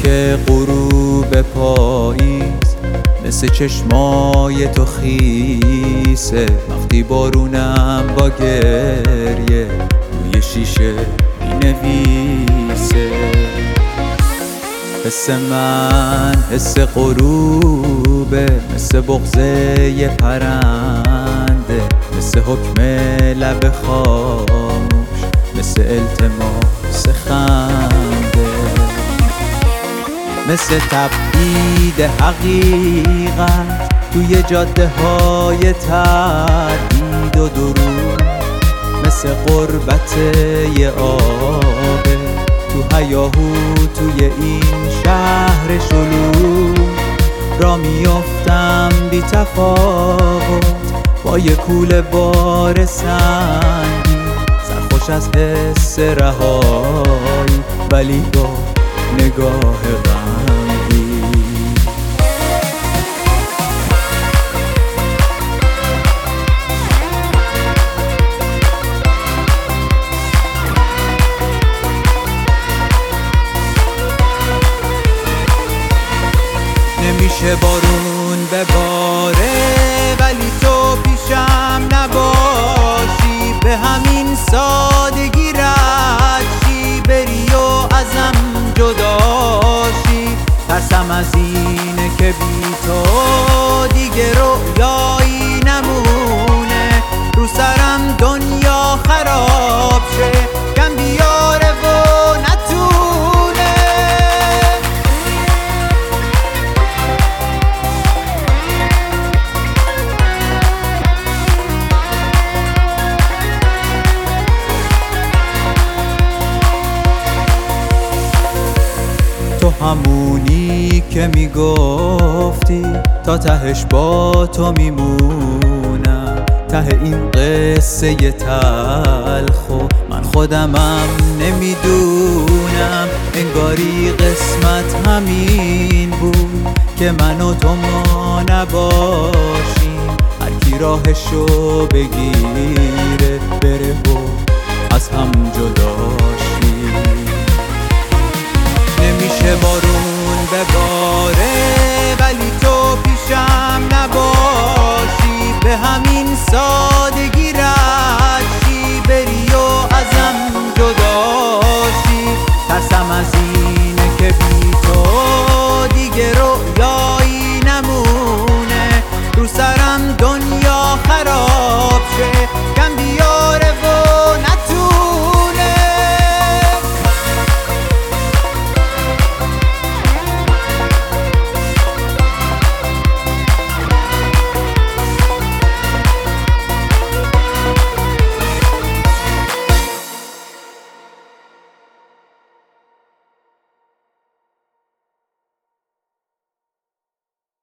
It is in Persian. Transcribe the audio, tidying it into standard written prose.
غروب پاییز مثل چشمای تو خیسه، وقتی بارونم با گریه روی شیشه مینویسه. حس من حس غروبه، مثل بغضه یه پرنده، مثل حکم لب خاموش، مثل التماس خنده، مثل تبعید حقیقت توی جاده های تردید و درود، مثل غربت یه آبه تو هیاهو توی این شهر شلوغ. را میافتم بی تفاوت با یه کوله بار سنگی، سرخوش از حس رهایی ولی با نگاه غمگین. نمیشه بارون بباره ولی تو پیشم نباشی، به همین سادگی رد شی بری و ازم جداشی. ترسم از اینه که بی تو دیگه رویایی نمونه، رو سرم دنیا خراب شه کم بیاره و نتونه. تو همونی که میگفتی تا تهش با تو میمونم، ته این قصه تلخ و من خودمم نمیدونم. انگاری قسمت همین بود که من و تو ما نباشیم، هر کی راهشو بگیره بره و از هم جداش.